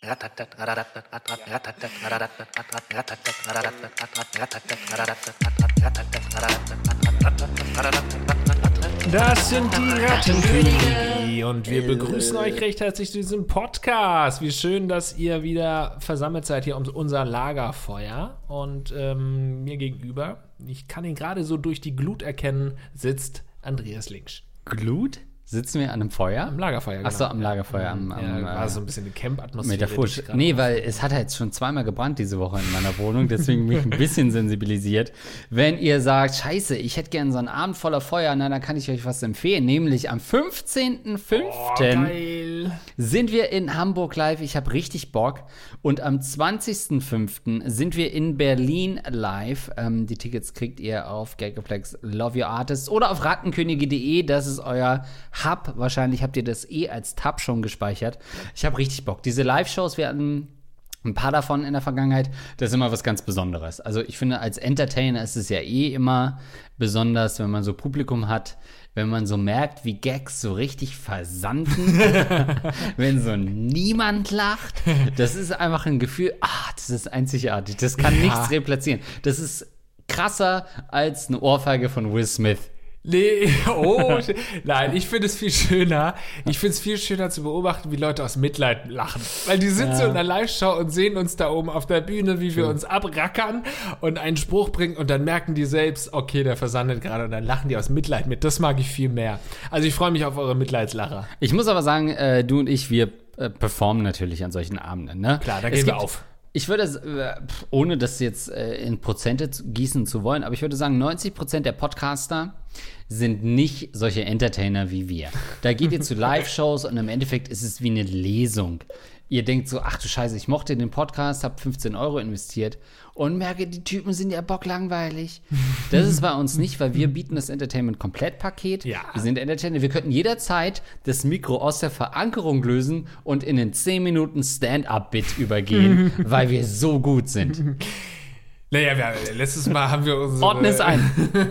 Das sind die Rattenkönige und wir begrüßen euch recht herzlich zu diesem Podcast. Wie schön, dass ihr wieder versammelt seid hier um unser Lagerfeuer. Und mir gegenüber, ich kann ihn gerade so durch die Glut erkennen, sitzt Andreas Linksch. Glut? Sitzen wir an einem Feuer? Am Lagerfeuer, genau. Achso, am Lagerfeuer. War so ein bisschen eine Camp-Atmosphäre. Mit der Fusch. Nee, weil es hat jetzt schon zweimal gebrannt diese Woche in meiner Wohnung, deswegen bin ich ein bisschen sensibilisiert. Wenn ihr sagt, scheiße, ich hätte gerne so einen Abend voller Feuer, na, dann kann ich euch was empfehlen. Nämlich am 15.05. Sind wir in Hamburg live. Ich habe richtig Bock. Und am 20.05. sind wir in Berlin live. Die Tickets kriegt ihr auf Gagaplex Love Your Artist oder auf rattenkönige.de. Das ist euer Hub. Wahrscheinlich habt ihr das als Tab schon gespeichert. Ich habe richtig Bock. Diese Live-Shows, wir hatten ein paar davon in der Vergangenheit, das ist immer was ganz Besonderes. Also ich finde, als Entertainer ist es ja immer besonders, wenn man so Publikum hat, wenn man so merkt, wie Gags so richtig versanden, wenn so niemand lacht. Das ist einfach ein Gefühl, das ist einzigartig. Das kann nichts replazieren. Das ist krasser als eine Ohrfeige von Will Smith. Nee, nein, ich finde es viel schöner. Ich finde es viel schöner zu beobachten, wie Leute aus Mitleid lachen. Weil die sitzen in einer Live-Show und sehen uns da oben auf der Bühne, wie wir uns abrackern und einen Spruch bringen und dann merken die selbst, okay, der versandet gerade und dann lachen die aus Mitleid mit. Das mag ich viel mehr. Also ich freue mich auf eure Mitleidslacher. Ich muss aber sagen, du und ich, wir performen natürlich an solchen Abenden, ne? Klar, da gehen wir auf. Ich würde, ohne das jetzt in Prozente gießen zu wollen, aber ich würde sagen, 90% der Podcaster sind nicht solche Entertainer wie wir. Da geht ihr zu Live-Shows und im Endeffekt ist es wie eine Lesung. Ihr denkt so, ach du Scheiße, ich mochte den Podcast, hab 15 € investiert und merke, die Typen sind ja bocklangweilig. Das ist bei uns nicht, weil wir bieten das Entertainment-Komplettpaket. Ja. Wir sind Entertainer. Wir könnten jederzeit das Mikro aus der Verankerung lösen und in den 10 Minuten Stand-Up-Bit übergehen, weil wir so gut sind. Naja, letztes Mal haben wir unsere Ordne es ein.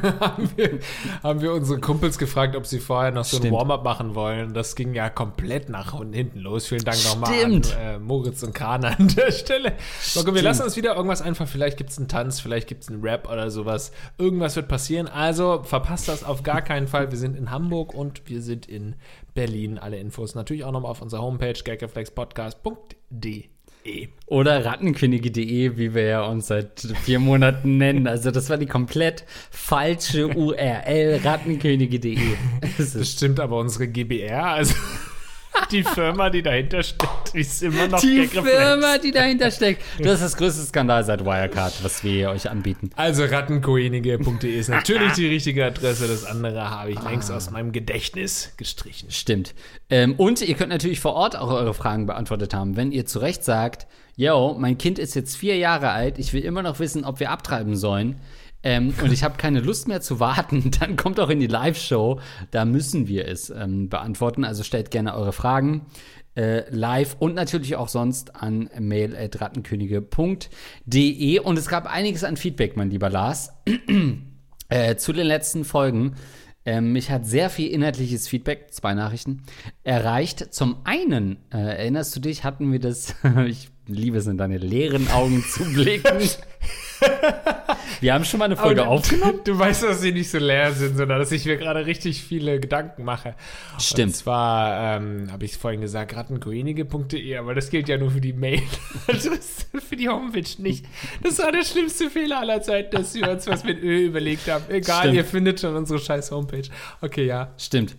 haben wir unsere Kumpels gefragt, ob sie vorher noch so ein Warm-up machen wollen. Das ging ja komplett nach hinten los. Vielen Dank nochmal an Moritz und Kana an der Stelle. Wir lassen uns wieder irgendwas einfach. Vielleicht gibt es einen Tanz, vielleicht gibt es einen Rap oder sowas. Irgendwas wird passieren. Also verpasst das auf gar keinen Fall. Wir sind in Hamburg und wir sind in Berlin. Alle Infos natürlich auch nochmal auf unserer Homepage gagaflexpodcast.de. Oder rattenkönige.de, wie wir ja uns seit 4 Monaten nennen. Also das war die komplett falsche URL, rattenkönige.de. Das stimmt aber unsere GbR, also die Firma, die dahinter steckt, ist immer noch die Firma, die dahinter steckt. Das ist das größte Skandal seit Wirecard, was wir euch anbieten. Also rattenkönige.de ist natürlich die richtige Adresse. Das andere habe ich längst aus meinem Gedächtnis gestrichen. Stimmt. Und ihr könnt natürlich vor Ort auch eure Fragen beantwortet haben. Wenn ihr zu Recht sagt, mein Kind ist jetzt 4 Jahre alt, ich will immer noch wissen, ob wir abtreiben sollen, und ich habe keine Lust mehr zu warten, dann kommt auch in die Live-Show. Da müssen wir es beantworten. Also stellt gerne eure Fragen live und natürlich auch sonst an mail@rattenkönige.de. Und es gab einiges an Feedback, mein lieber Lars, zu den letzten Folgen. Mich hat sehr viel inhaltliches Feedback, 2 Nachrichten, erreicht. Zum einen, erinnerst du dich, hatten wir das, ich liebe es, in deine leeren Augen zu blicken. Wir haben schon mal eine Folge aufgenommen. Du weißt, dass sie nicht so leer sind, sondern dass ich mir gerade richtig viele Gedanken mache. Stimmt. Und zwar habe ich vorhin gesagt, rattenkönige.de, aber das gilt ja nur für die Mail. Also für die Homepage nicht. Das war der schlimmste Fehler aller Zeiten, dass wir uns was mit Ö überlegt haben. Egal, Stimmt. Ihr findet schon unsere scheiß Homepage. Okay, ja. Stimmt.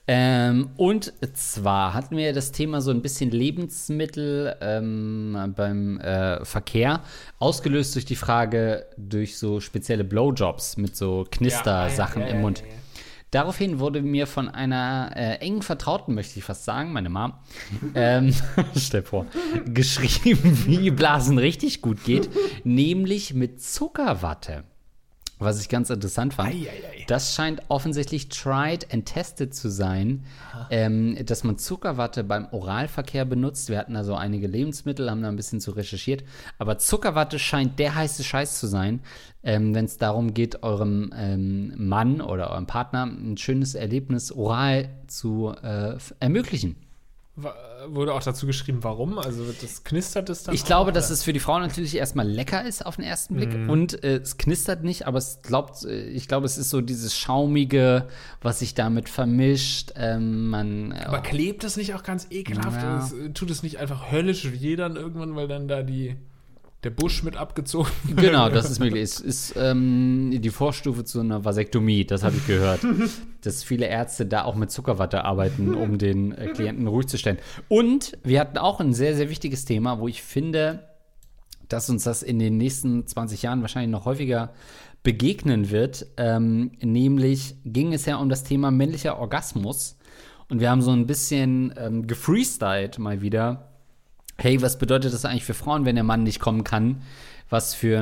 Und zwar hatten wir das Thema so ein bisschen Lebensmittel beim Verkehr, ausgelöst durch die Frage, durch so spezielle Blowjobs mit so Knistersachen im Mund. Ja. Daraufhin wurde mir von einer engen Vertrauten, möchte ich fast sagen, meine Mom, stell vor, geschrieben, wie Blasen richtig gut geht, nämlich mit Zuckerwatte. Was ich ganz interessant fand, das scheint offensichtlich tried and tested zu sein, dass man Zuckerwatte beim Oralverkehr benutzt. Wir hatten also einige Lebensmittel, haben da ein bisschen zu recherchiert. Aber Zuckerwatte scheint der heiße Scheiß zu sein, wenn es darum geht, eurem Mann oder eurem Partner ein schönes Erlebnis oral zu ermöglichen. wurde auch dazu geschrieben, warum? Also knistert es dann? Ich glaube, dass es für die Frau natürlich erstmal lecker ist auf den ersten Blick und es knistert nicht, aber ich glaube, es ist so dieses Schaumige, was sich damit vermischt. Aber klebt es nicht auch ganz ekelhaft? Ja. Tut es nicht einfach höllisch weh dann irgendwann, weil dann da der Busch mit abgezogen wird? Genau, das ist möglich. Es ist die Vorstufe zu einer Vasektomie, das habe ich gehört. Dass viele Ärzte da auch mit Zuckerwatte arbeiten, um den Klienten ruhig zu stellen. Und wir hatten auch ein sehr, sehr wichtiges Thema, wo ich finde, dass uns das in den nächsten 20 Jahren wahrscheinlich noch häufiger begegnen wird. Nämlich ging es ja um das Thema männlicher Orgasmus. Und wir haben so ein bisschen gefreestylt mal wieder. Hey, was bedeutet das eigentlich für Frauen, wenn der Mann nicht kommen kann? Was für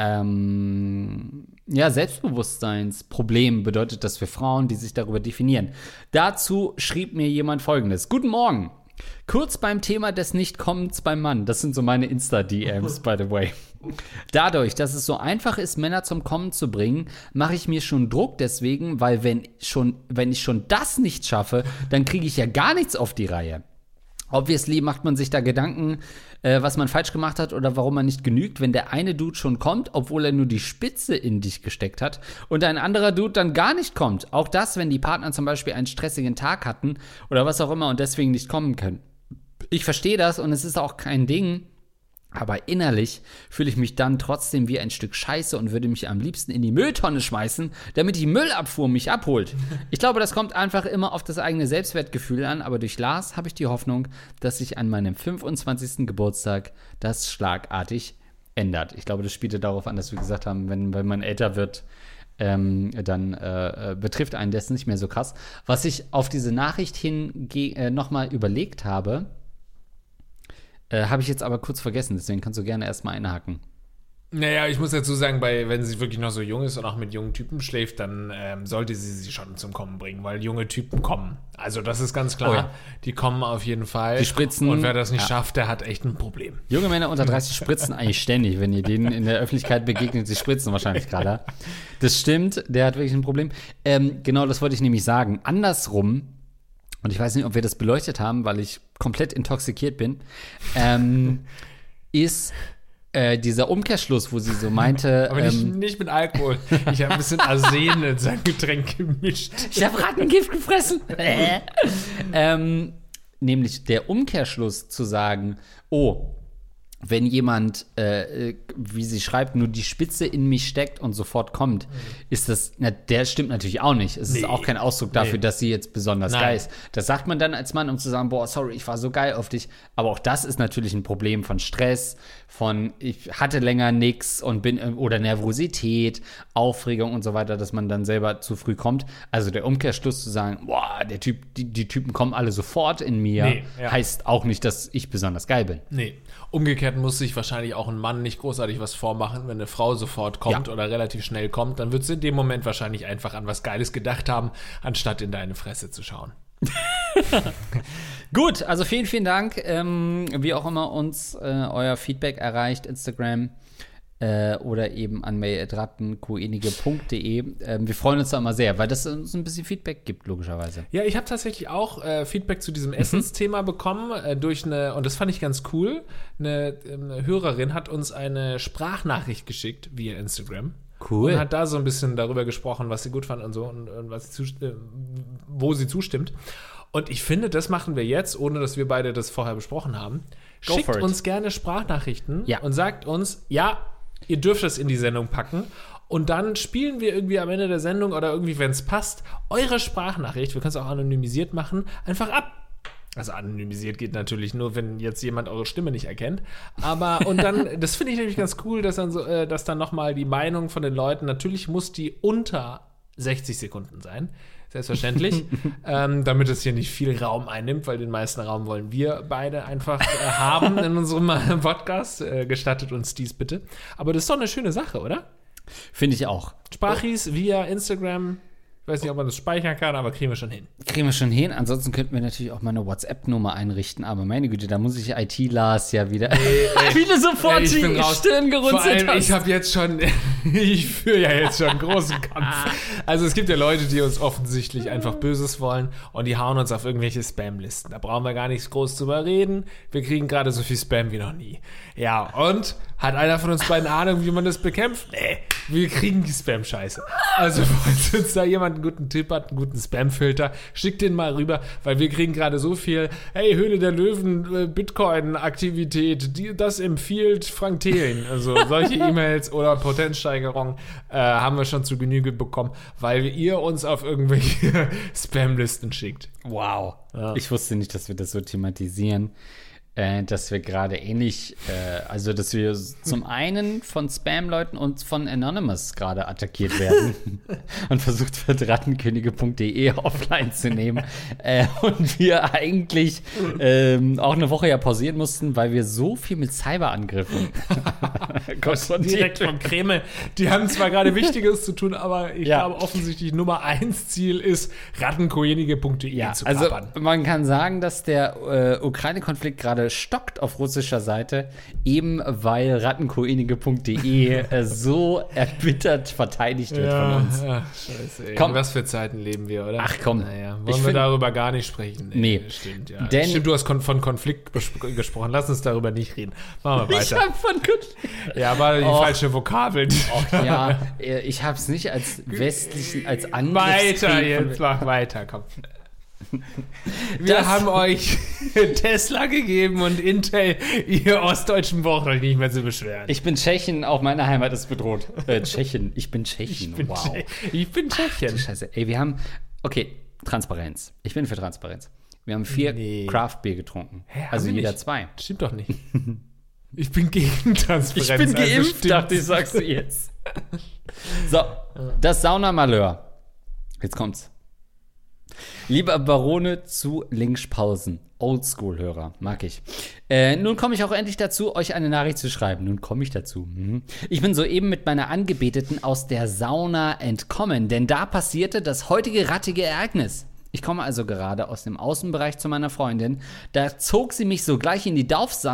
ein Selbstbewusstseinsproblem bedeutet das für Frauen, die sich darüber definieren? Dazu schrieb mir jemand Folgendes. Guten Morgen. Kurz beim Thema des Nichtkommens beim Mann. Das sind so meine Insta-DMs, by the way. Dadurch, dass es so einfach ist, Männer zum Kommen zu bringen, mache ich mir schon Druck deswegen, weil wenn ich schon das nicht schaffe, dann kriege ich ja gar nichts auf die Reihe. Obviously macht man sich da Gedanken, was man falsch gemacht hat oder warum man nicht genügt, wenn der eine Dude schon kommt, obwohl er nur die Spitze in dich gesteckt hat und ein anderer Dude dann gar nicht kommt. Auch das, wenn die Partner zum Beispiel einen stressigen Tag hatten oder was auch immer und deswegen nicht kommen können. Ich verstehe das und es ist auch kein Ding, aber innerlich fühle ich mich dann trotzdem wie ein Stück Scheiße und würde mich am liebsten in die Mülltonne schmeißen, damit die Müllabfuhr mich abholt. Ich glaube, das kommt einfach immer auf das eigene Selbstwertgefühl an, aber durch Lars habe ich die Hoffnung, dass sich an meinem 25. Geburtstag das schlagartig ändert. Ich glaube, das spielte darauf an, dass wir gesagt haben, wenn man älter wird, dann betrifft einen das nicht mehr so krass. Was ich auf diese Nachricht hin nochmal überlegt habe, habe ich jetzt aber kurz vergessen, deswegen kannst du gerne erstmal einhaken. Naja, ich muss dazu sagen, wenn sie wirklich noch so jung ist und auch mit jungen Typen schläft, dann sollte sie schon zum Kommen bringen, weil junge Typen kommen. Also das ist ganz klar, ja. Die kommen auf jeden Fall. Die spritzen. Und wer das nicht schafft, der hat echt ein Problem. Junge Männer unter 30 spritzen eigentlich ständig, wenn ihr denen in der Öffentlichkeit begegnet, sie spritzen wahrscheinlich gerade. Das stimmt, der hat wirklich ein Problem. Genau, das wollte ich nämlich sagen. Andersrum, und ich weiß nicht, ob wir das beleuchtet haben, weil ich komplett intoxikiert bin, ist dieser Umkehrschluss, wo sie so meinte. Aber nicht mit Alkohol. Ich habe ein bisschen Arsen in sein Getränk gemischt. Ich habe Rattengift gefressen. Nämlich der Umkehrschluss zu sagen, wenn jemand, wie sie schreibt, nur die Spitze in mich steckt und sofort kommt, ist das, der stimmt natürlich auch nicht. Es ist auch kein Ausdruck dafür, dass sie jetzt besonders geil ist. Das sagt man dann als Mann, um zu sagen, boah, sorry, ich war so geil auf dich. Aber auch das ist natürlich ein Problem von Stress, von ich hatte länger nix und oder Nervosität, Aufregung und so weiter, dass man dann selber zu früh kommt. Also der Umkehrschluss zu sagen, boah, die Typen kommen alle sofort in mir, heißt auch nicht, dass ich besonders geil bin. Nee. Umgekehrt muss sich wahrscheinlich auch ein Mann nicht großartig was vormachen, wenn eine Frau sofort kommt oder relativ schnell kommt, dann wird sie in dem Moment wahrscheinlich einfach an was Geiles gedacht haben, anstatt in deine Fresse zu schauen. Gut, also vielen, vielen Dank, wie auch immer uns euer Feedback erreicht, Instagram oder eben an mail@rattenkoenige.de. Wir freuen uns da immer sehr, weil das uns ein bisschen Feedback gibt, logischerweise. Ja, ich habe tatsächlich auch Feedback zu diesem Essensthema bekommen und das fand ich ganz cool, eine Hörerin hat uns eine Sprachnachricht geschickt via Instagram. Cool. Und hat da so ein bisschen darüber gesprochen, was sie gut fand und so und wo sie zustimmt. Und ich finde, das machen wir jetzt, ohne dass wir beide das vorher besprochen haben. Schickt uns gerne Sprachnachrichten und sagt uns, ihr dürft das in die Sendung packen. Und dann spielen wir irgendwie am Ende der Sendung oder irgendwie, wenn es passt, eure Sprachnachricht, wir können es auch anonymisiert machen, einfach ab. Also anonymisiert geht natürlich nur, wenn jetzt jemand eure Stimme nicht erkennt. Und dann, das finde ich nämlich ganz cool, dass dann nochmal die Meinung von den Leuten, natürlich muss die unter 60 Sekunden sein, selbstverständlich, damit es hier nicht viel Raum einnimmt, weil den meisten Raum wollen wir beide einfach haben in unserem Podcast. Gestattet uns dies bitte. Aber das ist doch eine schöne Sache, oder? Finde ich auch. Sprachis via Instagram. Ich weiß nicht, ob man das speichern kann, aber kriegen wir schon hin. Ansonsten könnten wir natürlich auch mal eine WhatsApp-Nummer einrichten. Aber meine Güte, da muss ich IT-Lars ja wieder wie du sofort die Stirn gerunzelt hast. Ich habe jetzt schon Ich führe ja jetzt schon einen großen Kampf. Also es gibt ja Leute, die uns offensichtlich einfach Böses wollen und die hauen uns auf irgendwelche Spam-Listen. Da brauchen wir gar nicht groß drüber reden. Wir kriegen gerade so viel Spam wie noch nie. Ja, und hat einer von uns beiden Ahnung, wie man das bekämpft? Nee, wir kriegen die Spam-Scheiße. Also falls uns da jemand einen guten Tipp hat, einen guten Spam-Filter, schickt den mal rüber, weil wir kriegen gerade so viel, hey, Höhle der Löwen, Bitcoin-Aktivität, das empfiehlt Frank Thelen. Also solche E-Mails oder Potenzsteigerung haben wir schon zu Genüge bekommen, weil ihr uns auf irgendwelche Spam-Listen schickt. Wow. Ja. Ich wusste nicht, dass wir das so thematisieren. Dass wir gerade ähnlich, also dass wir zum einen von Spam-Leuten und von Anonymous gerade attackiert werden und versucht wird, rattenkönige.de offline zu nehmen und wir eigentlich auch eine Woche ja pausieren mussten, weil wir so viel mit Cyberangriffen direkt vom Kreml. Die haben zwar gerade Wichtiges zu tun, aber ich glaube offensichtlich Nummer 1 Ziel ist, rattenkönige.de zu kappern. Also man kann sagen, dass der Ukraine-Konflikt gerade stockt auf russischer Seite, eben weil rattenkönige.de so erbittert verteidigt wird von uns. Ja, scheiße, ey. Komm. Was für Zeiten leben wir, oder? Ach komm. Naja, wollen wir darüber gar nicht sprechen? Nee. Stimmt, ja. Stimmt, du hast von Konflikt gesprochen. Lass uns darüber nicht reden. Machen wir weiter. Ich hab von Konflikt. Ja, war die falsche Vokabel. Ja, ich hab's nicht als westlichen, als Angriffskrieg. Weiter jetzt, mach weiter, komm. Wir haben euch Tesla gegeben und Intel, ihr Ostdeutschen braucht euch nicht mehr zu beschweren. Ich bin Tschechien, auch meine Heimat ist bedroht. Tschechien, ich bin Tschechien, wow. Ich bin Tschechien. Ach, Scheiße, ey, wir haben, okay, Transparenz. Ich bin für Transparenz. Wir haben 4 Craft-Bier getrunken. Also jeder nicht. 2. Stimmt doch nicht. Ich bin gegen Transparenz. Ich bin geimpft, also dachte ich, sagst du jetzt. So, das Saunamalheur. Jetzt kommt's. Lieber Barone zu Linkspausen. Oldschool-Hörer, mag ich. Nun komme ich auch endlich dazu, euch eine Nachricht zu schreiben. Nun komme ich dazu. Ich bin soeben mit meiner Angebeteten aus der Sauna entkommen, denn da passierte das heutige rattige Ereignis. Ich komme also gerade aus dem Außenbereich zu meiner Freundin. Da zog sie mich sogleich in die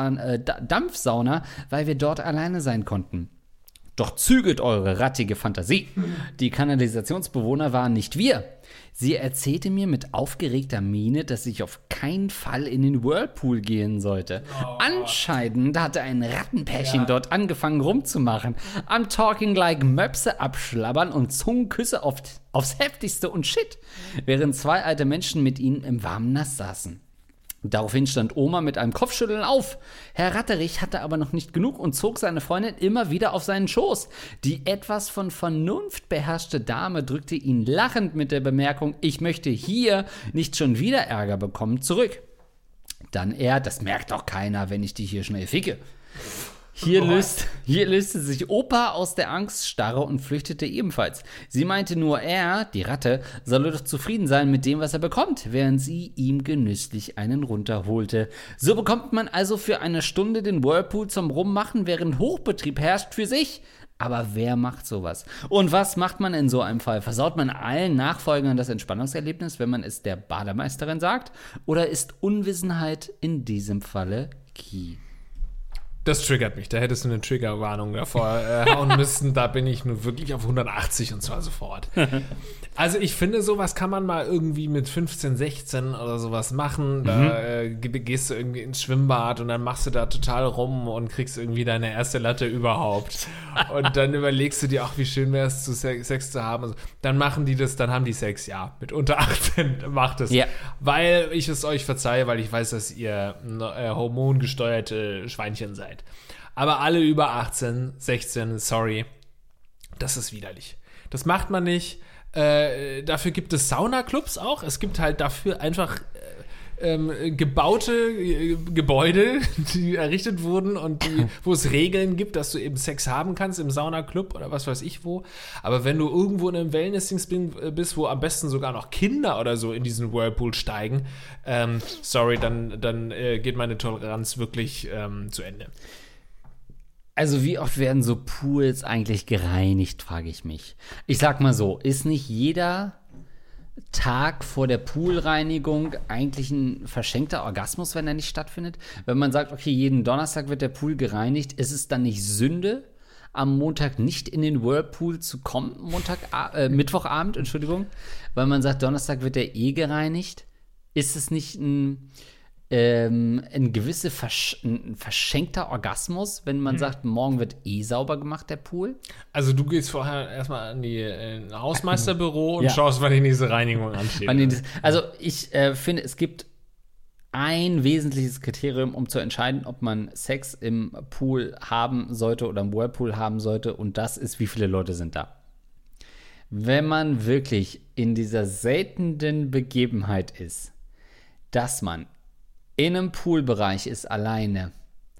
Dampfsauna, weil wir dort alleine sein konnten. Doch zügelt eure rattige Fantasie. Die Kanalisationsbewohner waren nicht wir. Sie erzählte mir mit aufgeregter Miene, dass ich auf keinen Fall in den Whirlpool gehen sollte. Anscheinend hatte ein Rattenpärchen dort angefangen rumzumachen. Am Talking like Möpse abschlabbern und Zungenküsse aufs Heftigste und Shit, während 2 alte Menschen mit ihnen im warmen Nass saßen. Daraufhin stand Oma mit einem Kopfschütteln auf. Herr Ratterich hatte aber noch nicht genug und zog seine Freundin immer wieder auf seinen Schoß. Die etwas von Vernunft beherrschte Dame drückte ihn lachend mit der Bemerkung, ich möchte hier nicht schon wieder Ärger bekommen, zurück. Dann das merkt doch keiner, wenn ich dich hier schnell ficke. Hier löste sich Opa aus der Angststarre und flüchtete ebenfalls. Sie meinte nur, die Ratte, solle doch zufrieden sein mit dem, was er bekommt, während sie ihm genüsslich einen runterholte. So bekommt man also für eine Stunde den Whirlpool zum Rummachen, während Hochbetrieb herrscht für sich. Aber wer macht sowas? Und was macht man in so einem Fall? Versaut man allen Nachfolgern das Entspannungserlebnis, wenn man es der Bademeisterin sagt? Oder ist Unwissenheit in diesem Falle key? Das triggert mich. Da hättest du eine Triggerwarnung davor hauen müssen. Da bin ich nur wirklich auf 180 und zwar sofort. Also ich finde, sowas kann man mal irgendwie mit 15, 16 oder sowas machen. Da gehst du irgendwie ins Schwimmbad und dann machst du da total rum und kriegst irgendwie deine erste Latte überhaupt. Und dann überlegst du dir auch, wie schön wäre es, Sex zu haben. Also, dann machen die das, dann haben die Sex, ja. Mit unter 18 macht es. Ja. Weil ich es euch verzeihe, weil ich weiß, dass ihr hormongesteuerte Schweinchen seid. Aber alle über 18, 16, sorry, das ist widerlich. Das macht man nicht. Dafür gibt es Saunaclubs auch. Es gibt halt dafür einfach gebaute Gebäude, die errichtet wurden und wo es Regeln gibt, dass du eben Sex haben kannst im Saunaclub oder was weiß ich wo. Aber wenn du irgendwo in einem Wellness-Dings bist, wo am besten sogar noch Kinder oder so in diesen Whirlpool steigen, sorry, dann geht meine Toleranz wirklich zu Ende. Also wie oft werden so Pools eigentlich gereinigt, frage ich mich. Ich sag mal so, ist nicht jeder Tag vor der Poolreinigung eigentlich ein verschenkter Orgasmus, wenn er nicht stattfindet? Wenn man sagt, okay, jeden Donnerstag wird der Pool gereinigt, ist es dann nicht Sünde, am Montag nicht in den Whirlpool zu kommen, Mittwochabend, Entschuldigung, weil man sagt, Donnerstag wird der gereinigt? Ist es nicht ein verschenkter Orgasmus, wenn man sagt, morgen wird sauber gemacht, der Pool? Also du gehst vorher erstmal an die Hausmeisterbüro und schaust, wann die nächste Reinigung ansteht. Also ich finde, es gibt ein wesentliches Kriterium, um zu entscheiden, ob man Sex im Pool haben sollte oder im Whirlpool haben sollte, und das ist, wie viele Leute sind da. Wenn man wirklich in dieser seltenen Begebenheit ist, dass man in einem Poolbereich ist alleine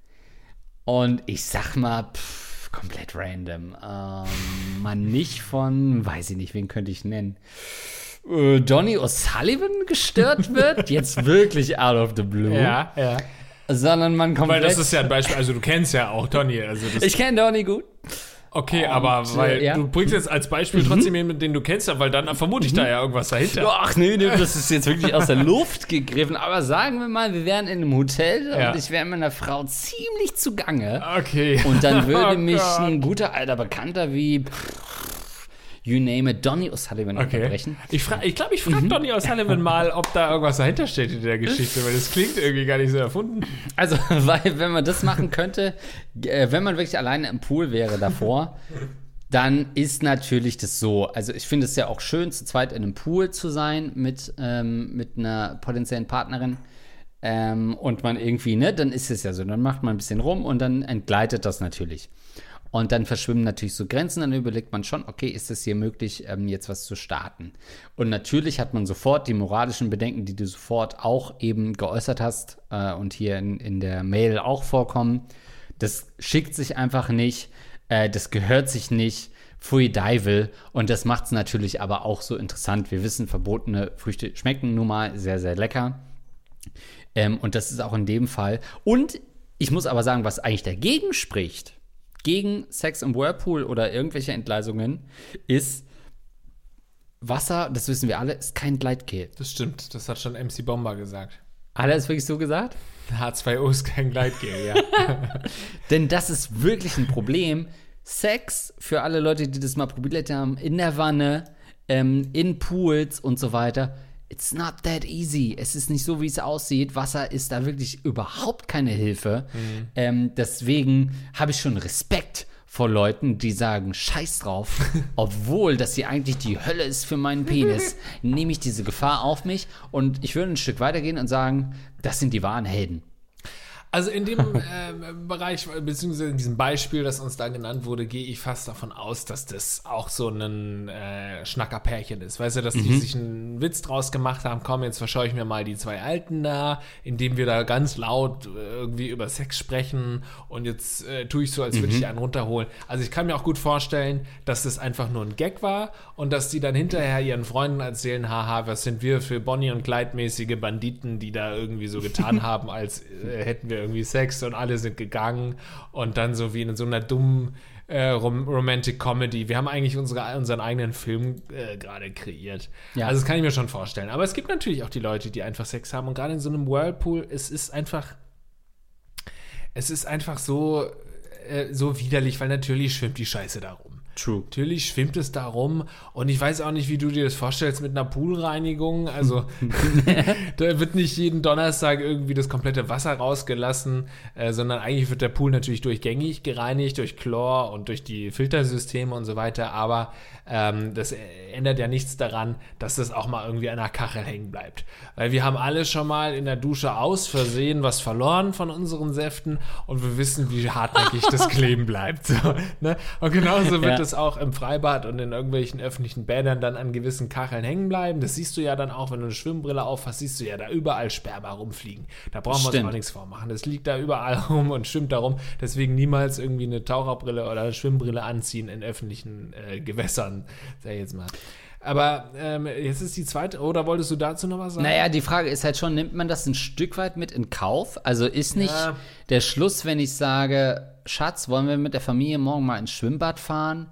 und ich sag mal, komplett random, man nicht von, weiß ich nicht, wen könnte ich nennen, Donny O'Sullivan gestört wird, jetzt wirklich out of the blue. Ja. Sondern man komplett. Weil das ist ja ein Beispiel, also du kennst ja auch Donny. Also ich kenne Donny gut. Okay, aber du bringst jetzt als Beispiel trotzdem jemanden, den du kennst, weil dann vermute ich da ja irgendwas dahinter. Ach nee, das ist jetzt wirklich aus der Luft gegriffen. Aber sagen wir mal, wir wären in einem Hotel und ich wäre mit einer Frau ziemlich zugange. Okay. Und dann würde mich ein guter alter Bekannter wie you name it, Donny O'Sullivan unterbrechen. Ich glaube, ich frage Donny O'Sullivan mal, ob da irgendwas dahinter steht in der Geschichte, weil das klingt irgendwie gar nicht so erfunden. Also, weil wenn man das machen könnte, wenn man wirklich alleine im Pool wäre davor, dann ist natürlich das so. Also ich finde es ja auch schön, zu zweit in einem Pool zu sein mit einer potenziellen Partnerin. Und man irgendwie, dann ist es ja so. Dann macht man ein bisschen rum und dann entgleitet das natürlich. Und dann verschwimmen natürlich so Grenzen, dann überlegt man schon, okay, ist es hier möglich, jetzt was zu starten? Und natürlich hat man sofort die moralischen Bedenken, die du sofort auch eben geäußert hast und hier in der Mail auch vorkommen. Das schickt sich einfach nicht, das gehört sich nicht, pfui Deivel. Und das macht es natürlich aber auch so interessant. Wir wissen, verbotene Früchte schmecken nun mal sehr, sehr lecker. Und das ist auch in dem Fall. Und ich muss aber sagen, was eigentlich dagegen spricht, gegen Sex im Whirlpool oder irgendwelche Entgleisungen, ist Wasser, das wissen wir alle, ist kein Gleitgel. Das stimmt, das hat schon MC Bomber gesagt. Hat er das wirklich so gesagt? H2O ist kein Gleitgel, ja. Denn das ist wirklich ein Problem. Sex, für alle Leute, die das mal probiert haben, in der Wanne, in Pools und so weiter, it's not that easy. Es ist nicht so, wie es aussieht. Wasser ist da wirklich überhaupt keine Hilfe. Deswegen habe ich schon Respekt vor Leuten, die sagen, scheiß drauf, obwohl das hier eigentlich die Hölle ist für meinen Penis, nehme ich diese Gefahr auf mich und ich würde ein Stück weitergehen und sagen, das sind die wahren Helden. Also in dem Bereich, beziehungsweise in diesem Beispiel, das uns da genannt wurde, gehe ich fast davon aus, dass das auch so ein Schnackerpärchen ist. Weißt du, dass die sich einen Witz draus gemacht haben, komm, jetzt verschaue ich mir mal die zwei Alten da, indem wir da ganz laut irgendwie über Sex sprechen und jetzt tue ich so, als würde ich einen runterholen. Also ich kann mir auch gut vorstellen, dass das einfach nur ein Gag war und dass die dann hinterher ihren Freunden erzählen, haha, was sind wir für Bonnie- und Clyde-mäßige Banditen, die da irgendwie so getan haben, als hätten wir irgendwie Sex und alle sind gegangen und dann so wie in so einer dummen Romantic Comedy. Wir haben eigentlich unseren eigenen Film gerade kreiert. Ja. Also das kann ich mir schon vorstellen. Aber es gibt natürlich auch die Leute, die einfach Sex haben und gerade in so einem Whirlpool, es ist einfach so widerlich, weil natürlich schwimmt die Scheiße da rum. True. Natürlich schwimmt es da rum und ich weiß auch nicht, wie du dir das vorstellst mit einer Poolreinigung. Also da wird nicht jeden Donnerstag irgendwie das komplette Wasser rausgelassen, sondern eigentlich wird der Pool natürlich durchgängig gereinigt, durch Chlor und durch die Filtersysteme und so weiter. Aber das ändert ja nichts daran, dass das auch mal irgendwie an der Kachel hängen bleibt. Weil wir haben alle schon mal in der Dusche aus Versehen was verloren von unseren Säften und wir wissen, wie hartnäckig das kleben bleibt. So, ne? Und genauso wird es auch im Freibad und in irgendwelchen öffentlichen Bädern dann an gewissen Kacheln hängen bleiben. Das siehst du ja dann auch, wenn du eine Schwimmbrille aufhast, siehst du ja da überall Sperma rumfliegen. Da brauchen wir uns auch nichts vormachen. Das liegt da überall rum und schwimmt da rum. Deswegen niemals irgendwie eine Taucherbrille oder eine Schwimmbrille anziehen in öffentlichen Gewässern, sag ich jetzt mal. Aber jetzt ist die zweite, oder wolltest du dazu noch was sagen? Naja, die Frage ist halt schon, nimmt man das ein Stück weit mit in Kauf? Also ist nicht der Schluss, wenn ich sage, Schatz, wollen wir mit der Familie morgen mal ins Schwimmbad fahren?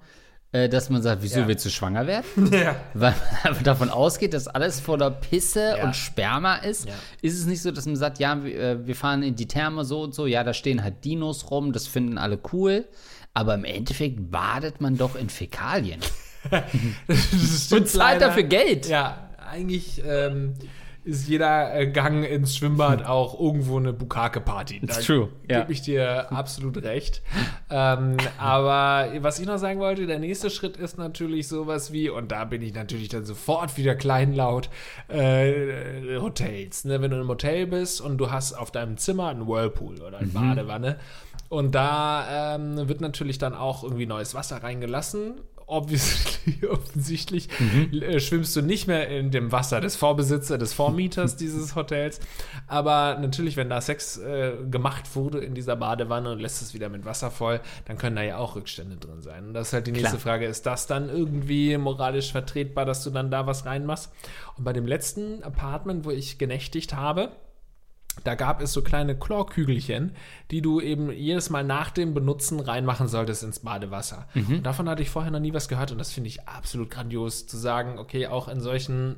dass man sagt, wieso willst du schwanger werden? Ja. Weil man davon ausgeht, dass alles voller Pisse und Sperma ist. Ja. Ist es nicht so, dass man sagt, ja, wir fahren in die Therme so und so, ja, da stehen halt Dinos rum, das finden alle cool, aber im Endeffekt badet man doch in Fäkalien. Und zahlt dafür Geld. Ja, eigentlich ist jeder Gang ins Schwimmbad auch irgendwo eine Bukake-Party. It's true. Da gebe ich dir absolut recht. Aber was ich noch sagen wollte, der nächste Schritt ist natürlich sowas wie, und da bin ich natürlich dann sofort wieder kleinlaut, Hotels. Ne? Wenn du in einem Hotel bist und du hast auf deinem Zimmer einen Whirlpool oder eine Badewanne und da wird natürlich dann auch irgendwie neues Wasser reingelassen. Offensichtlich schwimmst du nicht mehr in dem Wasser des Vorbesitzers, des Vormieters dieses Hotels. Aber natürlich, wenn da Sex gemacht wurde in dieser Badewanne und lässt es wieder mit Wasser voll, dann können da ja auch Rückstände drin sein. Und das ist halt die nächste Frage, ist das dann irgendwie moralisch vertretbar, dass du dann da was reinmachst? Und bei dem letzten Apartment, wo ich genächtigt habe, da gab es so kleine Chlorkügelchen, die du eben jedes Mal nach dem Benutzen reinmachen solltest ins Badewasser. Und davon hatte ich vorher noch nie was gehört und das finde ich absolut grandios, zu sagen, okay, auch in solchen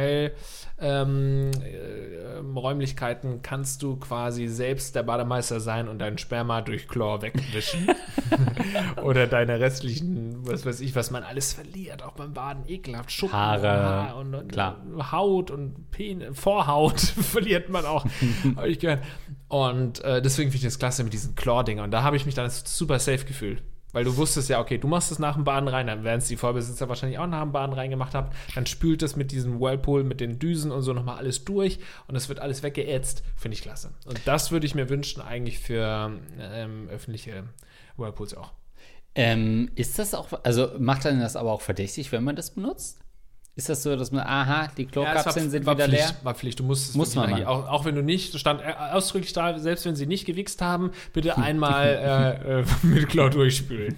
Hotel-Räumlichkeiten kannst du quasi selbst der Bademeister sein und deinen Sperma durch Chlor wegwischen. Oder deine restlichen, was weiß ich, was man alles verliert, auch beim Baden, ekelhaft, Schuppen, Haare, und Haut und Vorhaut verliert man auch. Habe ich gehört. Und deswegen finde ich das klasse mit diesen Chlor-Dingern. Und da habe ich mich dann super safe gefühlt. Weil du wusstest ja, okay, du machst es nach dem Baden rein, dann werden es die Vorbesitzer wahrscheinlich auch nach dem Baden reingemacht haben. Dann spült es mit diesem Whirlpool, mit den Düsen und so nochmal alles durch und es wird alles weggeätzt. Finde ich klasse. Und das würde ich mir wünschen eigentlich für öffentliche Whirlpools auch. Ist das auch, also macht dann das aber auch verdächtig, wenn man das benutzt? Ist das so, dass man, die Chlorkapseln sind wieder leer? War Pflicht, du musst es auch wenn du nicht, stand ausdrücklich da, selbst wenn sie nicht gewichst haben, bitte einmal mit Chlor durchspülen.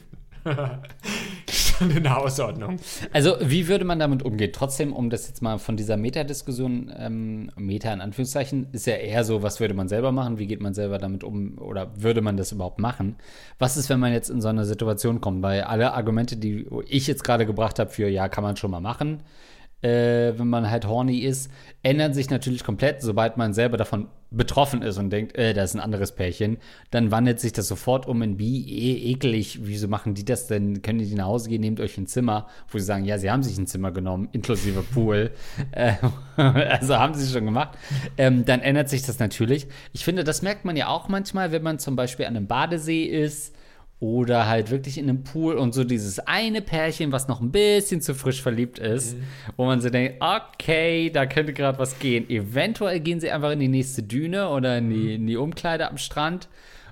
Stand in der Hausordnung. Also, wie würde man damit umgehen? Trotzdem, um das jetzt mal von dieser Meta-Diskussion, Meta in Anführungszeichen, ist ja eher so, was würde man selber machen? Wie geht man selber damit um? Oder würde man das überhaupt machen? Was ist, wenn man jetzt in so eine Situation kommt? Weil alle Argumente, die ich jetzt gerade gebracht habe für, ja, kann man schon mal machen, wenn man halt horny ist, ändern sich natürlich komplett, sobald man selber davon betroffen ist und denkt, da ist ein anderes Pärchen, dann wandelt sich das sofort um in ekelig, wieso machen die das denn? Können die nach Hause gehen, nehmt euch ein Zimmer, wo sie sagen, ja, sie haben sich ein Zimmer genommen, inklusive Pool, also haben sie es schon gemacht, dann ändert sich das natürlich. Ich finde, das merkt man ja auch manchmal, wenn man zum Beispiel an einem Badesee ist, oder halt wirklich in einem Pool und so dieses eine Pärchen, was noch ein bisschen zu frisch verliebt ist, wo man so denkt, okay, da könnte gerade was gehen. Eventuell gehen sie einfach in die nächste Düne oder in die Umkleide am Strand.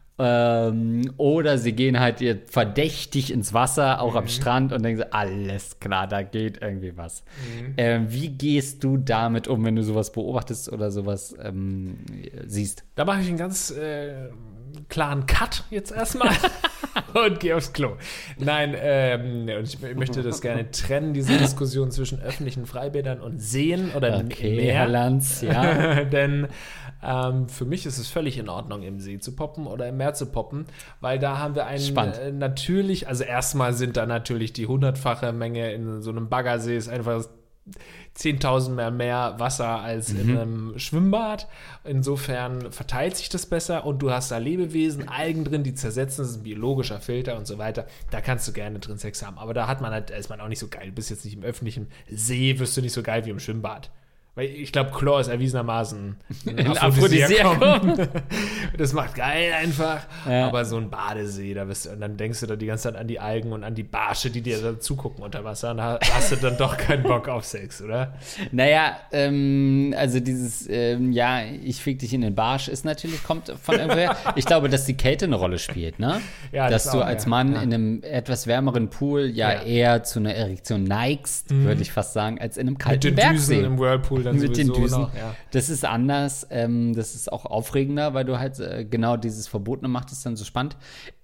Oder sie gehen halt verdächtig ins Wasser, auch am Strand und denken so, alles klar, da geht irgendwie was. Wie gehst du damit um, wenn du sowas beobachtest oder sowas siehst? Da mache ich einen ganz klaren Cut jetzt erstmal und gehe aufs Klo. Nein, und ich möchte das gerne trennen, diese Diskussion zwischen öffentlichen Freibädern und Seen oder Meer. Herr Lanz, ja. Denn für mich ist es völlig in Ordnung, im See zu poppen oder im Meer zu poppen, weil da haben wir einen natürlich, also erstmal sind da natürlich die 100-fache Menge in so einem Baggersee ist einfach 10.000 mehr Wasser als in einem Schwimmbad. Insofern verteilt sich das besser und du hast da Lebewesen, Algen drin, die zersetzen, das ist ein biologischer Filter und so weiter. Da kannst du gerne drin Sex haben. Aber da ist man auch nicht so geil. Du bist jetzt nicht im öffentlichen See, wirst du nicht so geil wie im Schwimmbad. Weil ich glaube, Chlor ist erwiesenermaßen ein Aphrodisiakum. Das macht geil einfach. Ja. Aber so ein Badesee, und dann denkst du da die ganze Zeit an die Algen und an die Barsche, die dir da zugucken unter Wasser. Und da hast du dann doch keinen Bock auf Sex, oder? Naja, also dieses, ich fick dich in den Barsch kommt von irgendwoher. Ich glaube, dass die Kälte eine Rolle spielt, ne? Ja, dass du als Mann in einem etwas wärmeren Pool eher zu einer Erektion neigst, würde ich fast sagen, als in einem kalten Bergsee. Mit den Düsen im Whirlpool dann mit den Düsen. Noch, ja. Das ist anders. Das ist auch aufregender, weil du halt genau dieses Verbotene macht es dann so spannend.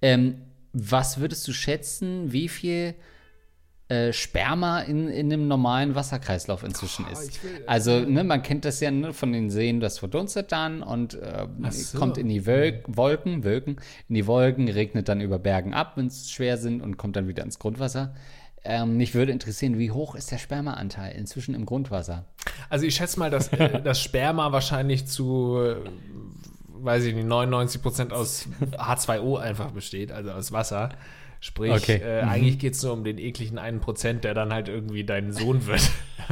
Was würdest du schätzen, wie viel Sperma in einem normalen Wasserkreislauf inzwischen ist? Also, man kennt das ja von den Seen, das verdunstet dann und kommt in die Wolken, regnet dann über Bergen ab, wenn es schwer sind und kommt dann wieder ins Grundwasser. Mich würde interessieren, wie hoch ist der Spermaanteil inzwischen im Grundwasser? Also ich schätze mal, dass das Sperma wahrscheinlich zu, weiß ich nicht, 99% aus H2O einfach besteht, also aus Wasser. Sprich, Okay. Eigentlich geht es nur um den ekligen 1%, der dann halt irgendwie dein Sohn wird.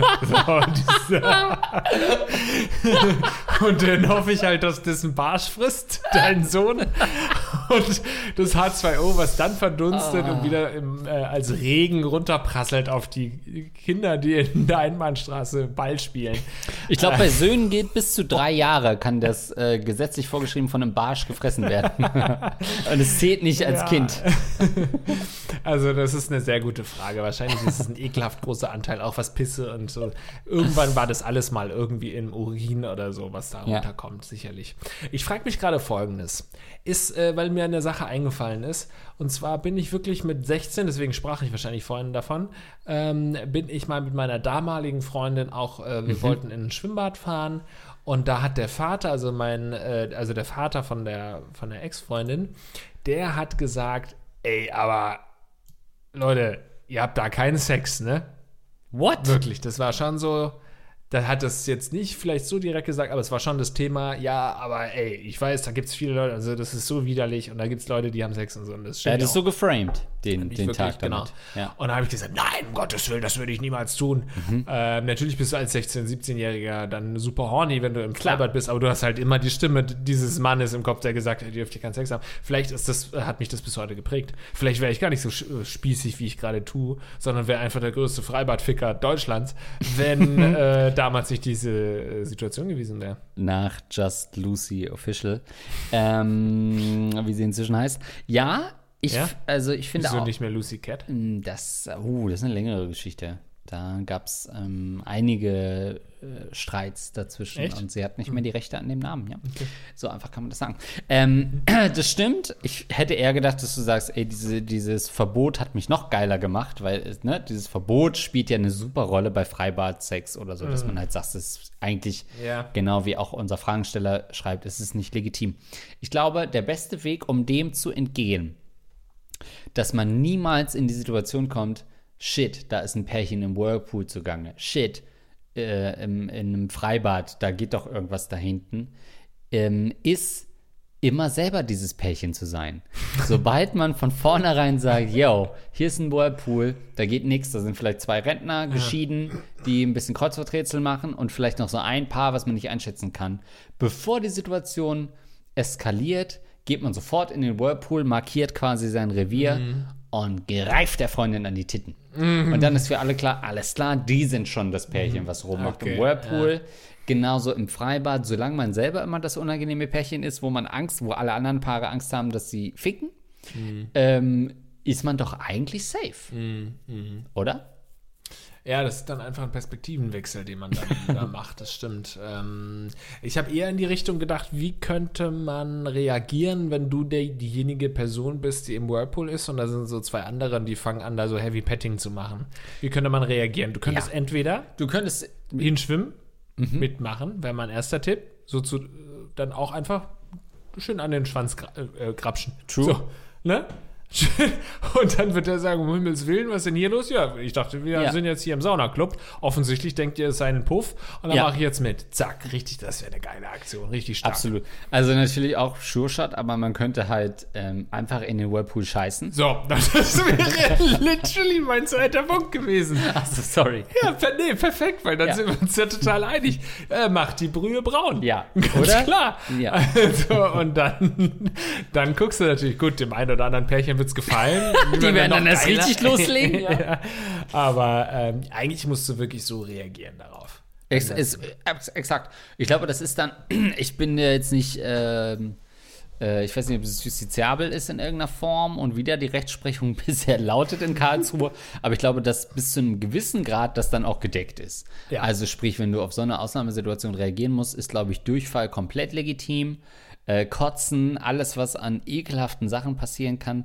Und dann hoffe ich halt, dass das ein Barsch frisst, dein Sohn. Und das H2O, was dann verdunstet und wieder als Regen runterprasselt auf die Kinder, die in der Einbahnstraße Ball spielen. Ich glaube, bei Söhnen geht bis zu 3 Jahre, kann das gesetzlich vorgeschrieben von einem Barsch gefressen werden. Und es zählt nicht als Kind. Also das ist eine sehr gute Frage. Wahrscheinlich ist es ein ekelhaft großer Anteil, auch was Pisse und so. Irgendwann war das alles mal irgendwie im Urin oder so, was da runterkommt, sicherlich. Ich frage mich gerade Folgendes. Weil mir eine Sache eingefallen ist, und zwar bin ich wirklich mit 16, deswegen sprach ich wahrscheinlich vorhin davon, bin ich mal mit meiner damaligen Freundin auch, wir wollten in ein Schwimmbad fahren und da hat der Vater, also der Vater von der Ex-Freundin, der hat gesagt, ey, aber Leute, ihr habt da keinen Sex, ne? What? Wirklich, das war schon so, da hat es jetzt nicht vielleicht so direkt gesagt, aber es war schon das Thema, ja, aber ey, ich weiß, da gibt es viele Leute, also das ist so widerlich und da gibt es Leute, die haben Sex und so. Und das ist so geframed, den wirklich, Tag damit. Genau. Ja. Und da habe ich gesagt, nein, um Gottes Willen, das würde ich niemals tun. Natürlich bist du als 16-, 17-Jähriger dann super horny, wenn du im Freibad bist, aber du hast halt immer die Stimme dieses Mannes im Kopf, der gesagt hat, ihr dürft hier keinen Sex haben. Vielleicht hat mich das bis heute geprägt. Vielleicht wäre ich gar nicht so spießig, wie ich gerade tue, sondern wäre einfach der größte Freibadficker Deutschlands, wenn damals nicht diese Situation gewesen wäre. Nach Just Lucy Official, wie sie inzwischen heißt. Ja, ich finde Wieso auch. nicht mehr Lucy Cat? Das ist eine längere Geschichte. Da gab es einige Streits dazwischen. Echt? Und sie hat nicht mehr die Rechte an dem Namen. Ja. Okay. So einfach kann man das sagen. Das stimmt. Ich hätte eher gedacht, dass du sagst, ey, dieses Verbot hat mich noch geiler gemacht, weil dieses Verbot spielt ja eine super Rolle bei Freibad-Sex oder so, dass man halt sagt, das ist eigentlich genau wie auch unser Fragensteller schreibt, es ist nicht legitim. Ich glaube, der beste Weg, um dem zu entgehen, dass man niemals in die Situation kommt, shit, da ist ein Pärchen im Whirlpool zugange. Shit, in einem Freibad, da geht doch irgendwas da hinten. Ist immer selber dieses Pärchen zu sein. Sobald man von vornherein sagt, yo, hier ist ein Whirlpool, da geht nichts, da sind vielleicht 2 Rentner geschieden, die ein bisschen Kreuzworträtsel machen und vielleicht noch so ein Paar, was man nicht einschätzen kann. Bevor die Situation eskaliert, geht man sofort in den Whirlpool, markiert quasi sein Revier und greift der Freundin an die Titten. Und dann ist für alle klar, alles klar, die sind schon das Pärchen, was rummacht im Whirlpool. Ja. Genauso im Freibad, solange man selber immer das unangenehme Pärchen ist, wo alle anderen Paare Angst haben, dass sie ficken, ist man doch eigentlich safe. Oder? Ja, das ist dann einfach ein Perspektivenwechsel, den man dann da macht, das stimmt. Ich habe eher in die Richtung gedacht, wie könnte man reagieren, wenn du diejenige Person bist, die im Whirlpool ist und da sind so 2 andere, die fangen an, da so Heavy Petting zu machen. Wie könnte man reagieren? Du könntest entweder hinschwimmen, mitmachen, wäre mein erster Tipp, dann auch einfach schön an den Schwanz grapschen. True. So, ne? Und dann wird er sagen, um Himmels Willen, was ist denn hier los? Ja, ich dachte, wir sind jetzt hier im Saunaclub. Offensichtlich denkt ihr, es sei ein Puff. Und dann mache ich jetzt mit. Zack, richtig, das wäre eine geile Aktion. Richtig stark. Absolut. Also natürlich auch Sure Shot, aber man könnte halt einfach in den Whirlpool scheißen. So, das wäre literally mein zweiter Punkt gewesen. Achso, sorry. Ja, perfekt, weil dann sind wir uns ja total einig. Macht die Brühe braun. Ja, ganz oder? Klar. Ja. Also, und dann guckst du natürlich, gut, dem einen oder anderen Pärchen wird's gefallen. Die werden dann erst richtig loslegen. Ja. Aber eigentlich musst du wirklich so reagieren darauf. Exakt. Ich glaube, das ist dann, ich bin jetzt nicht, ich weiß nicht, ob es justiziabel ist in irgendeiner Form und wie da die Rechtsprechung bisher lautet in Karlsruhe, aber ich glaube, dass bis zu einem gewissen Grad das dann auch gedeckt ist. Ja. Also sprich, wenn du auf so eine Ausnahmesituation reagieren musst, ist, glaube ich, Durchfall komplett legitim. Kotzen, alles, was an ekelhaften Sachen passieren kann,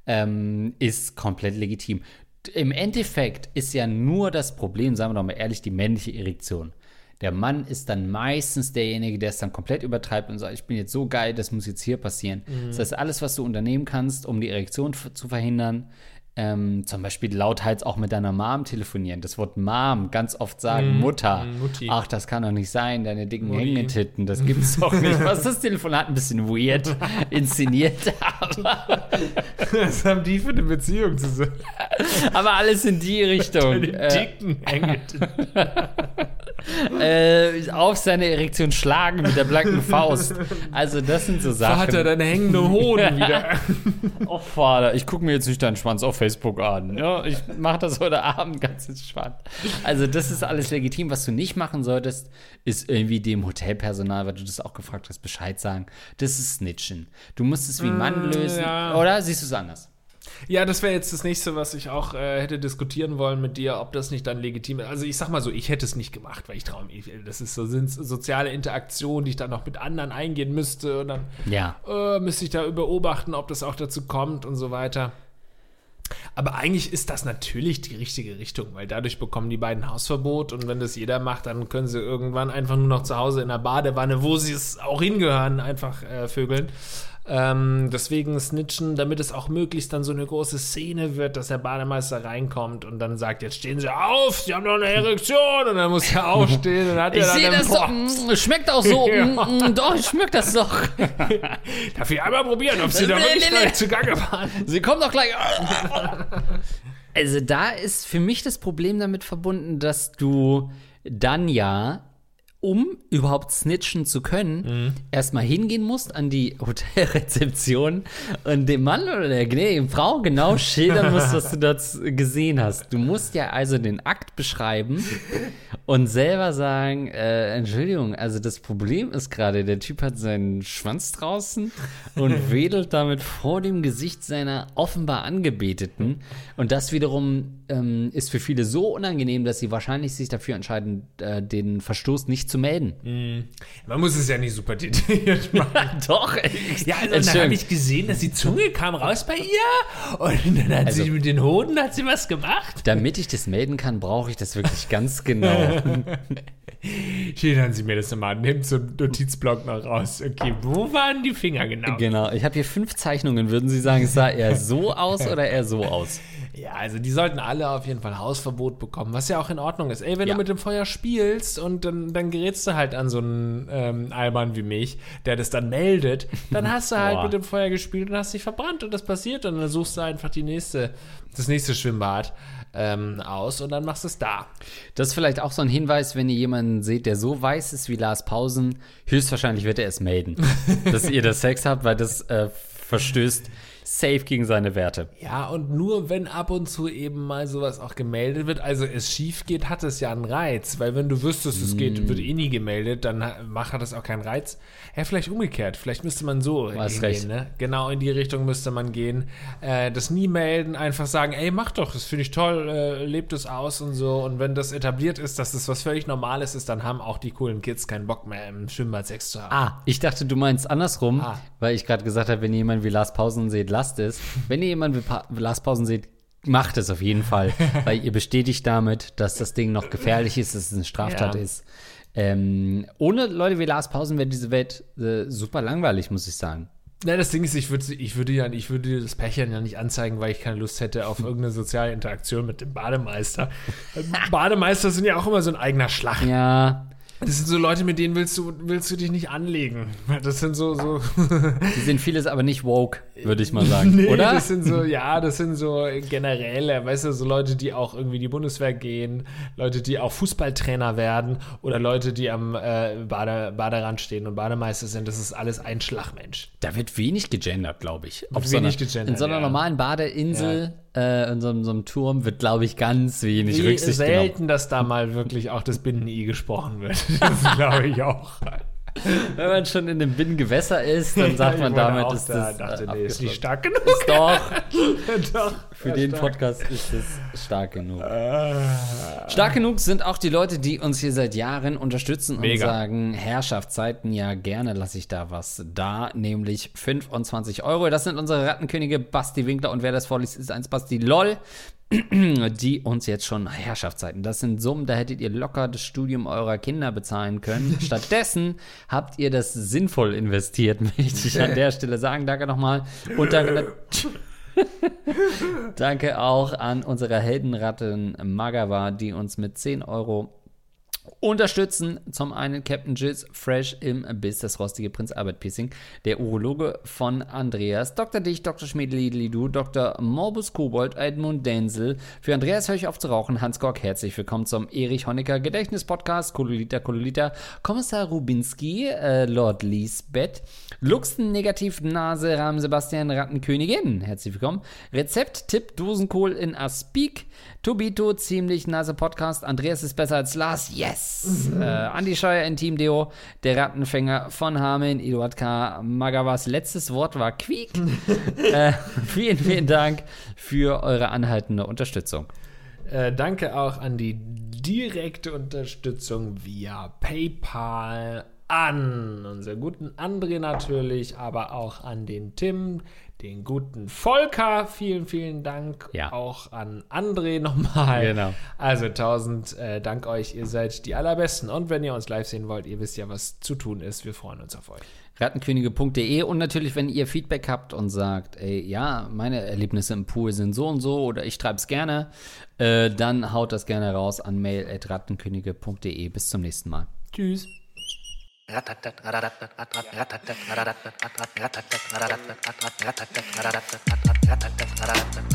ist komplett legitim. Im Endeffekt ist ja nur das Problem, sagen wir doch mal ehrlich, die männliche Erektion. Der Mann ist dann meistens derjenige, der es dann komplett übertreibt und sagt, ich bin jetzt so geil, das muss jetzt hier passieren. Das heißt, alles, was du unternehmen kannst, um die Erektion zu verhindern, zum Beispiel lauthals auch mit deiner Mom telefonieren. Das Wort Mom ganz oft sagen, Mutter. Mutti. Ach, das kann doch nicht sein, deine dicken Hängetitten, das gibt's doch nicht. Was ist das Telefonat ein bisschen weird inszeniert, aber was haben die für eine Beziehung zusammen? aber alles in die Richtung. Dicken Hängetitten. Auf seine Erektion schlagen mit der blanken Faust. Also das sind so Sachen. Vater, deine hängende Hoden wieder. Oh Vater, ich gucke mir jetzt nicht deinen Schwanz auf Facebook an. Ja, ich mache das heute Abend ganz entspannt. Also das ist alles legitim. Was du nicht machen solltest, ist irgendwie dem Hotelpersonal, weil du das auch gefragt hast, Bescheid sagen. Das ist Snitchen. Du musst es wie ein Mann lösen. Ja. Oder siehst du es anders? Ja, das wäre jetzt das Nächste, was ich auch hätte diskutieren wollen mit dir, ob das nicht dann legitim ist. Also ich sag mal so, ich hätte es nicht gemacht, weil ich traue mich. Das ist so, sind soziale Interaktionen, die ich dann noch mit anderen eingehen müsste. Und dann müsste ich da beobachten, ob das auch dazu kommt und so weiter. Aber eigentlich ist das natürlich die richtige Richtung, weil dadurch bekommen die beiden Hausverbot und wenn das jeder macht, dann können sie irgendwann einfach nur noch zu Hause in der Badewanne, wo sie es auch hingehören, einfach vögeln. Deswegen snitchen, damit es auch möglichst dann so eine große Szene wird, dass der Bademeister reinkommt und dann sagt, jetzt stehen Sie auf, Sie haben noch eine Erektion und dann muss er aufstehen und hat Ich er sehe dann das doch, schmeckt auch so, Ja. doch, ich schmeckt das doch. Darf ich einmal probieren, ob Sie da wirklich gleich zugange waren? Sie kommen doch gleich. Also da ist für mich das Problem damit verbunden, dass du dann ja, um überhaupt snitchen zu können, erstmal hingehen musst an die Hotelrezeption und dem Mann oder der Frau genau schildern musst, was du dort gesehen hast. Du musst ja also den Akt beschreiben und selber sagen, Entschuldigung, also das Problem ist gerade, der Typ hat seinen Schwanz draußen und wedelt damit vor dem Gesicht seiner offenbar Angebeteten. Und das wiederum ist für viele so unangenehm, dass sie wahrscheinlich sich dafür entscheiden, den Verstoß nicht zu melden. Man muss es ja nicht super detailliert machen. Doch. Ja, also dann habe ich gesehen, dass die Zunge kam raus bei ihr und dann hat sie mit den Hoden, hat sie was gemacht. Damit ich das melden kann, brauche ich das wirklich ganz genau. Schildern Sie mir das nochmal. Nehmt so einen Notizblock noch raus. Okay, wo waren die Finger genau? Genau, ich habe hier 5 Zeichnungen. Würden Sie sagen, es sah eher so aus oder eher so aus? Ja, also die sollten alle auf jeden Fall Hausverbot bekommen, was ja auch in Ordnung ist. Ey, wenn du mit dem Feuer spielst und dann gerätst du halt an so einen Alban wie mich, der das dann meldet, dann hast du halt mit dem Feuer gespielt und hast dich verbrannt und das passiert und dann suchst du einfach das nächste Schwimmbad aus und dann machst du es da. Das ist vielleicht auch so ein Hinweis, wenn ihr jemanden seht, der so weiß ist wie Lars Pausen, höchstwahrscheinlich wird er es melden, dass ihr das Sex habt, weil das verstößt safe gegen seine Werte. Ja, und nur wenn ab und zu eben mal sowas auch gemeldet wird, also es schief geht, hat es ja einen Reiz, weil wenn du wüsstest, es geht, wird eh nie gemeldet, dann hat das auch keinen Reiz. Ja, vielleicht umgekehrt, vielleicht müsste man so hingehen, ne? Genau in die Richtung müsste man gehen. Das nie melden, einfach sagen, ey, mach doch, das finde ich toll, lebt es aus und so. Und wenn das etabliert ist, dass das was völlig Normales ist, dann haben auch die coolen Kids keinen Bock mehr im Schwimmbad Sex zu haben. Ah, ich dachte, du meinst andersrum, weil ich gerade gesagt habe, wenn jemand wie Lars Pausen seht, lasst es. Wenn ihr jemanden wie Lars Pausen seht, macht es auf jeden Fall, weil ihr bestätigt damit, dass das Ding noch gefährlich ist, dass es eine Straftat ist. Ohne Leute wie Lars Pausen wäre diese Welt super langweilig, muss ich sagen. Na, das Ding ist, ich würde das Pärchen ja nicht anzeigen, weil ich keine Lust hätte auf irgendeine soziale Interaktion mit dem Bademeister. Bademeister sind ja auch immer so ein eigener Schlag. Ja. Das sind so Leute, mit denen willst du dich nicht anlegen. Das sind so. Die sind vieles aber nicht woke, würde ich mal sagen, nee, oder? Das sind so generelle, weißt du, so Leute, die auch irgendwie die Bundeswehr gehen, Leute, die auch Fußballtrainer werden oder Leute, die am Baderand stehen und Bademeister sind. Das ist alles ein Schlagmensch. Da wird wenig gegendert, glaube ich. In so einer normalen Badeinsel, in so einem Turm wird, glaube ich, ganz wenig Rücksicht genommen. Selten, dass da mal wirklich auch das Binnen-I gesprochen wird. Das glaube ich auch. Wenn man schon in dem Binnengewässer ist, dann sagt man damit, ist das ist nicht stark genug. Ist doch. Für den Podcast ist es stark genug. Stark genug sind auch die Leute, die uns hier seit Jahren unterstützen und sagen, Herrschaftszeiten, ja gerne lasse ich da was da, nämlich 25 €. Das sind unsere Rattenkönige Basti Winkler und wer das vorliest, ist eins Basti LOL. Die uns jetzt schon Herrschaftszeiten. Das sind Summen, da hättet ihr locker das Studium eurer Kinder bezahlen können. Stattdessen habt ihr das sinnvoll investiert, möchte ich an der Stelle sagen. Danke nochmal. Und danke Danke auch an unsere Heldenratten Magawa, die uns mit 10 Euro unterstützen. Zum einen Captain Jizz, Fresh im Biss, das rostige Prinz Albert Piercing, der Urologe von Andreas, Dr. Dich, Dr. Schmiedli-Du, Dr. Morbus Kobold, Edmund Denzel, für Andreas höre ich auf zu rauchen, Hans Gork, herzlich willkommen zum Erich Honecker Gedächtnis-Podcast, Kololita, Kommissar Rubinski, Lord Lisbeth, Luxen, Negativnase, Rahmen Sebastian, Rattenkönigin, herzlich willkommen, Rezept-Tipp, Dosenkohl in Aspik, Tobito, ziemlich Nase Podcast, Andreas ist besser als Lars, yes! Andi Scheuer in Team Deo, der Rattenfänger von Hameln, Eduard K. Magawas letztes Wort war Quiek. Vielen, vielen Dank für eure anhaltende Unterstützung. Danke auch an die direkte Unterstützung via PayPal an unseren guten André natürlich, aber auch an den Tim, den guten Volker. Vielen, vielen Dank. Ja. Auch an André nochmal. Genau. Also 1000 Dank euch. Ihr seid die Allerbesten. Und wenn ihr uns live sehen wollt, ihr wisst ja, was zu tun ist. Wir freuen uns auf euch. Rattenkönige.de und natürlich, wenn ihr Feedback habt und sagt, ey, ja, meine Erlebnisse im Pool sind so und so oder ich treibe es gerne, dann haut das gerne raus an mail@rattenkönige.de. Bis zum nächsten Mal. Tschüss. Ratatat